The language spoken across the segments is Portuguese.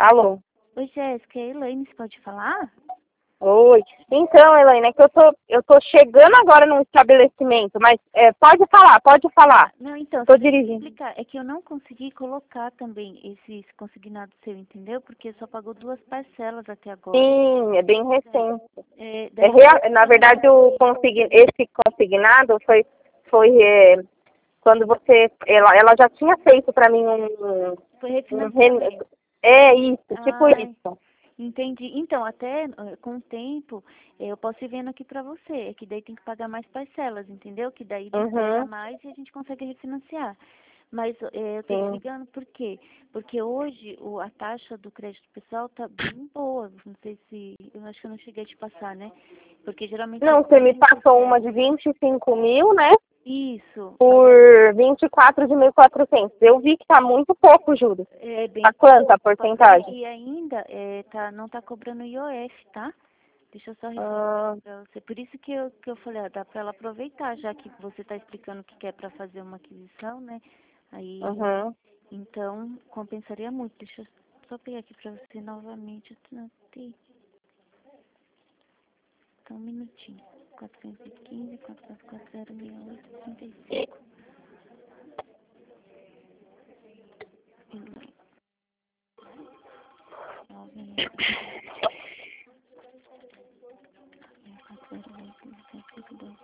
Alô? Oi, Jéssica, é a Elaine, você pode falar? Oi. Então, Elaine, é que eu tô chegando agora num estabelecimento, mas pode falar, pode falar. Não, então, Tô deixa eu dirigindo. explicar. É que eu não consegui colocar também esse consignado seu, entendeu? Porque só pagou 2 parcelas até agora. Sim, é bem recente. Daí Na verdade, esse consignado foi quando ela já tinha feito para mim foi um refinanciamento. isso, tipo Ai, isso. entendi. Então, até com o tempo, eu posso ir vendo aqui pra você. É que daí tem que pagar mais parcelas, entendeu? Que daí libera Uhum, mais e a gente consegue refinanciar. Mas eu tô te sim. ligando por quê? Porque hoje a taxa do crédito pessoal tá bem boa. Não sei se. Eu acho que eu não cheguei a te passar, né? Porque geralmente é Não, você me passou uma 5,7. de 25 mil, né? Isso. Mas Por 24 de 1.400. Eu vi que tá muito pouco juros. é bem Tá quanta a pouco. porcentagem? E ainda não tá cobrando IOF, tá? Deixa eu só Ah, reforçar pra você. Por isso que eu falei, dá pra ela aproveitar, já que você tá explicando que quer pra fazer uma aquisição, né? Aí, uhum. então, compensaria muito. Deixa eu só pegar aqui pra você novamente. Eu anotei. Só um minutinho. 415, 4440, 68, 35. 9,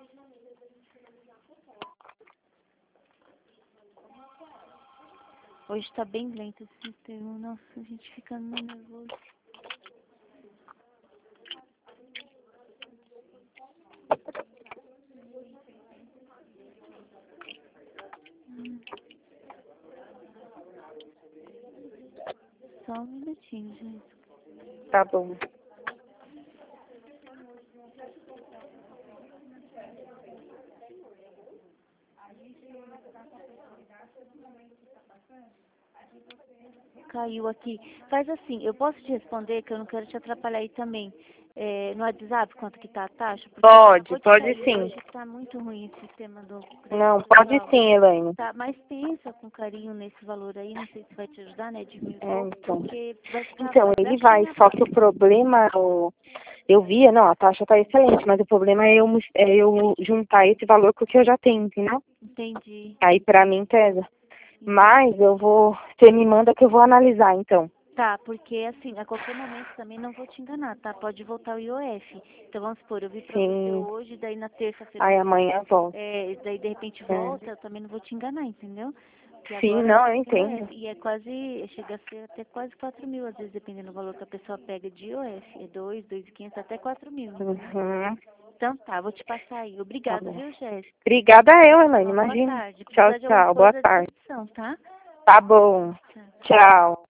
hoje tá bem lento esse sistema. Nossa, a gente fica meio nervoso. Só um minutinho, gente. Tá bom. Caiu aqui. Faz assim, eu posso te responder que eu não quero te atrapalhar aí também. No WhatsApp, quanto que tá a taxa? Porque Pode, acabou de pode cair sim. hoje, tá muito ruim esse sistema do crédito Não, pode pessoal. sim, Elaine. Tá, mas pensa com carinho nesse valor aí, não sei se vai te ajudar, né, de 1.000 e pouco, Então. porque vai ficar Então, ele vai, praticamente na só que o base. problema, eu via, não, a taxa tá excelente, mas o problema é eu juntar esse valor com o que eu já tenho, entendeu? Entendi. Aí pra mim pesa. Entendi. Mas você me manda que eu vou analisar, então. Tá, porque assim, a qualquer momento também não vou te enganar, tá? Pode voltar o IOF. Então vamos supor, eu vi pra você Sim. hoje, daí na terça-feira, Aí amanhã volta. daí de repente É. volta, eu também não vou te enganar, entendeu? Porque Sim, agora não, eu tem entendo. IOF. E chega a ser até quase 4.000, às vezes, dependendo do valor que a pessoa pega de IOF. É 2.500 até 4.000, entendeu? Uhum. Então tá, vou te passar aí. Tá Obrigada, bom. viu, Jéssica? Obrigada eu, Elaine, Uma boa imagina. tarde. Tchau, Precisar de alguma tchau. Boa coisa à tarde. disposição, tá? Tá bom. Tchau. Tchau.